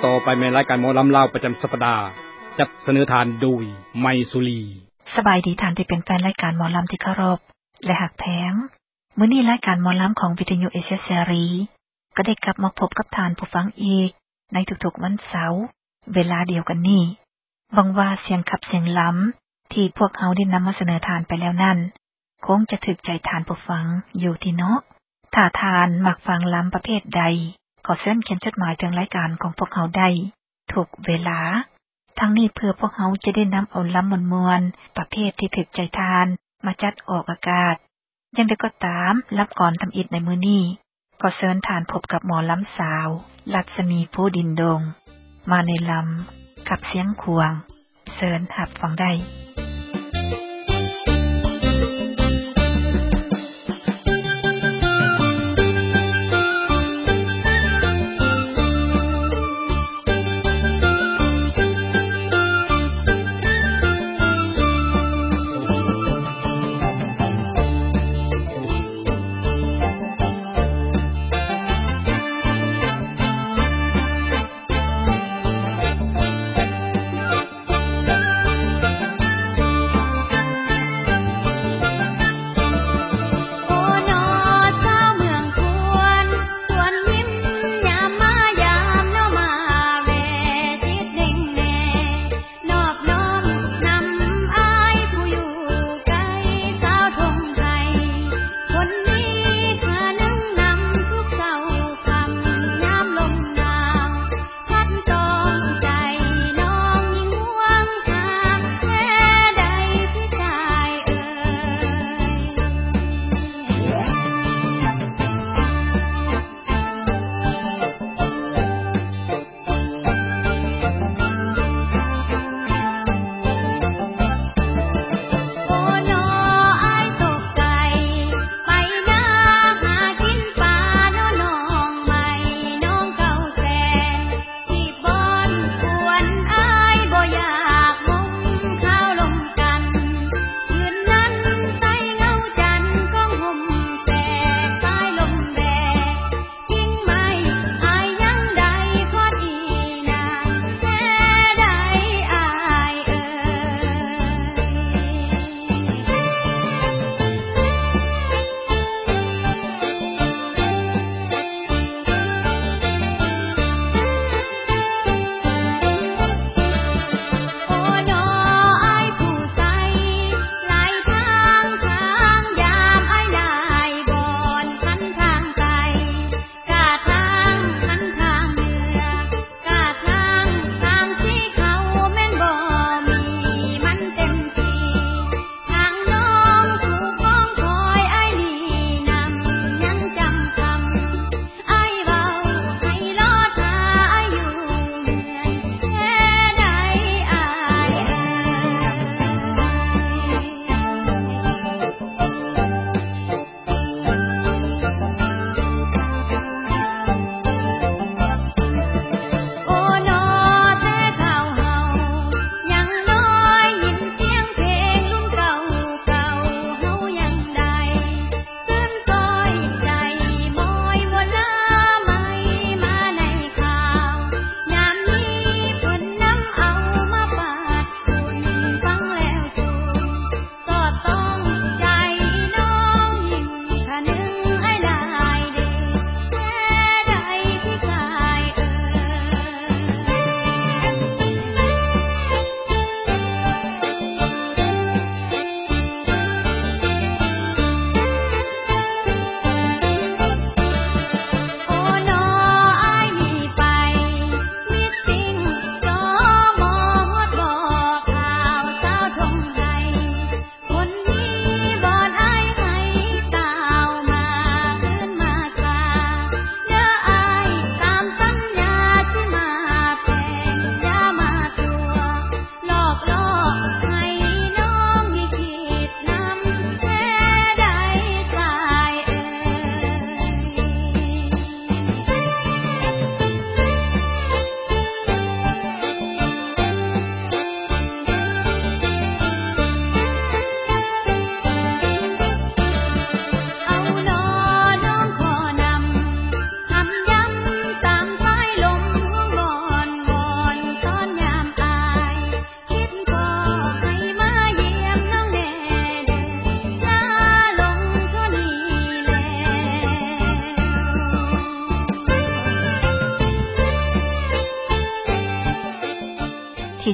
ต่อไปในรายการหมอลำลาวประจำสัปดาห์จัดเสนอทานโดยไมสุรีสบายดีท่านที่เป็นแฟนรายการหมอลำที่เคารพและหักแพงมื้อนี้รายการหมอลำของวิทยุเอเชียเสรีก็ได้กลับมาพบกับท่านผู้ฟังอีกในทุกๆวันเสาร์เวลาเดียวกันนี้หวังว่าเสียงขับเสียงล้ำที่พวกเฮาได้นำมาเสนอทานไปแล้วนั่นคงจะถึกใจท่านผู้ฟังอยู่ที่เนาะถ้าทานมักฟังล้ำประเภทใดขอเชิญเขียนจดหมายถึงรายการของพวกเฮาได้ทุกเวลาทั้งนี้เพื่อพวกเฮาจะได้นำเอาล้ำมวลๆประเภทที่ถึกใจทานมาจัดออกอากาศยังได้ก็ตามรับก่อนทำอิฐในมื้อนี้ก็เชิญทานพบกับหมอล้ำสาวรัศมีผู้ดินดงมาในลำกับเสียงขวงเชิญรับฟังได้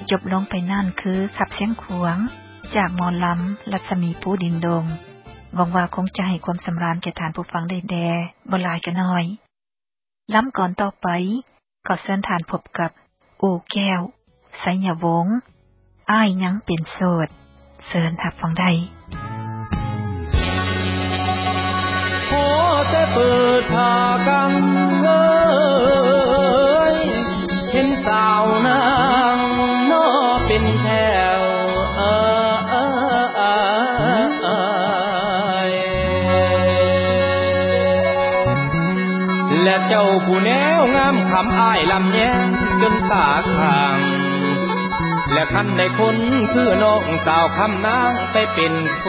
จบลงไปนั่นคือขับเสียงขวงจากหมอลำรัศมีปูดินดงหวังว่าคงจะให้ความสำราญแก่ท่านผู้ฟังได้แด่บ่หลายก็น้อยล้ำก่อนต่อไปขอเชิญท่านพบกับอู่แก้วไสยวงศ์อ้ายยังเป็นโสดเชิญรับฟังได้โอ้แต่เปิดทากังเห็นสาวนางน้อเป็นแถวและเจ้าผู้แนวงามคำอ้ายลำแย้มจนตาข้างและคันได้คนคือน้องสาวคำนางไปเป็นโค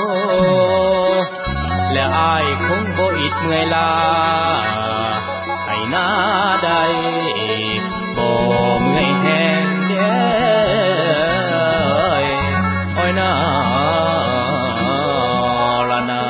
และอ้ายคงบ่อิดเมื่อยลาให้หน้าใดบ่เมื่อยแห้งเด้ออ้อยนาละนา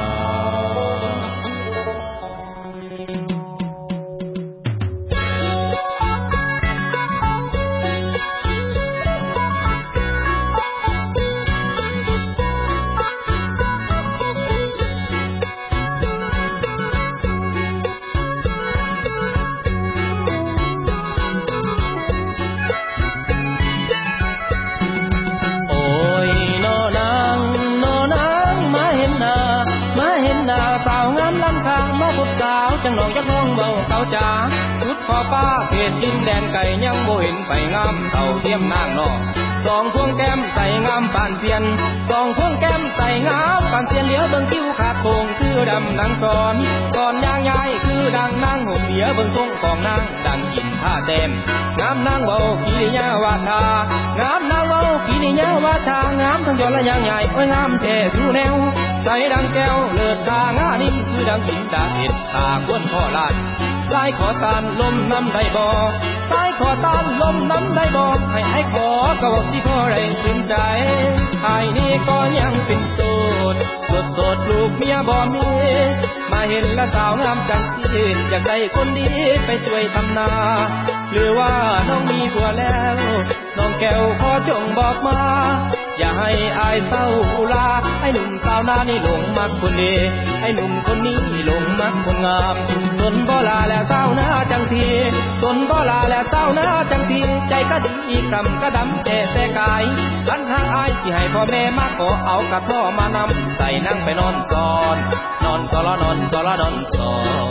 จังน้องยักน้องเบาเก่าจ๋าชุดขอฟ้าเขตดินแดนไก่ยังบ่เห็นไปงามเท่าเทียมนางนอกสองพวงแก้มใส่งามปานเทียนสองพวงแก้มใส่งามปานเทียนเหลียวเบิ่งคิ้วขาดโป่งคือดำนางสอนก่อนย่างยายคือดังนางห่มเหลียวเบิ่งทรงของนางดังกินผ้าแต้มงามนางเบากิริยาวาทางามนางเบากิริยาวาทางามทั้งยอดและย่างใหญ่โอ้ยงามแท้สู่แนวใส่ดังแก้วเลิศตางานิ่มคือดังหินดาเห็ดตาควนพ่อลาดสายขอตานลมน้ำได้บ่สายขอตานลมน้ำได้บ่ให้ขอก็บอกสิขอได้ชื่นใจไอ้นี่ก็ยังเป็นโสดลูกเมียบ่มีมาเห็นละสาวงามจังสิอยากได้คนดีไปช่วยทำนาหรือว่าน้องมีผัวแล้วน้องแก้วขอจงบอกมาอย่าให้อายเศร้าลาให้หนุ่มสาวนานี่หลงมักคนดีให้หนุ่มคนนี้หลงมักคนงามสนบ่ลาแล้วเศร้านาจังทีสนบ่ลาแล้วเศร้านาจังทีใจก็ดีคำก็ดำแต่กายคันหากอายสิให้พ่อแม่มาขอเอากระท่อมานำใส่นั่งไปนอนก่อนนอนก็ละนอนก็ละนอนก่อน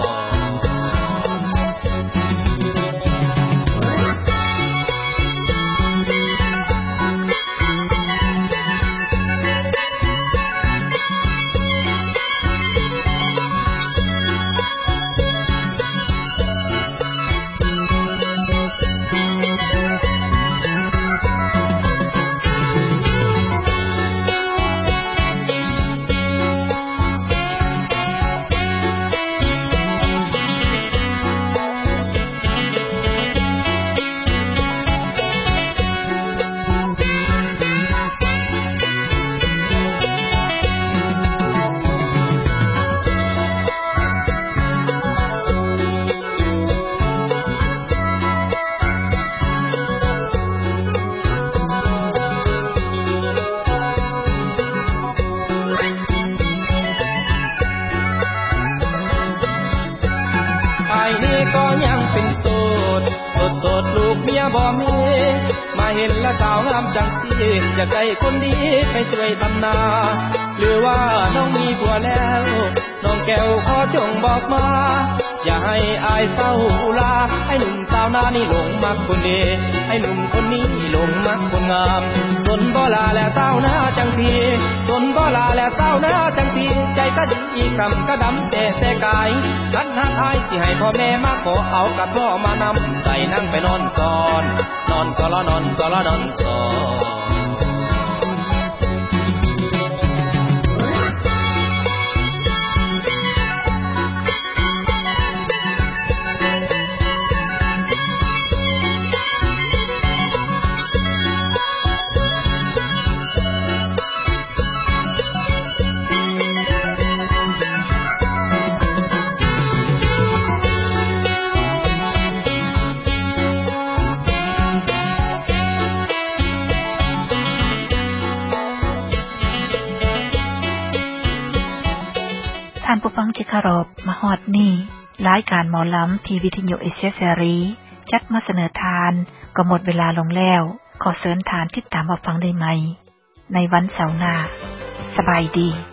ก็ยังเป็นโสดลูกเมียบ่มีมาเห็นละสาวงามจังสิอยากได้คนดีไปช่วยทำนาหรือว่าน้องมีผัวแล้วน้องแก้วขอจงบอกมาอย่าให้อายเศร้าลาให้หนุ่มสาวนานี่หลงมักคนดีให้หนุ่มคนนี้หลงมักคนงามสนบ่ลาแล้วเศร้านาจังทีสนบ่ลาแล้วเศร้านาจังทีใจก็ดีคำก็ดำแต่กายคันหากอายสิให้พ่อแม่มาขอเอากระท่อมานำใส่นั่งไปนอนก่อนนอนก็ละนอนก็ละนอนก่อนเคารพมาฮอดนี่รายการหมอลำที่วิทยุเอเชียเสรีจัดมาเสนอทานก็หมดเวลาลงแล้วขอเชิญทานติดตามรับฟังได้ใหม่ในวันเสาร์หน้าสบายดี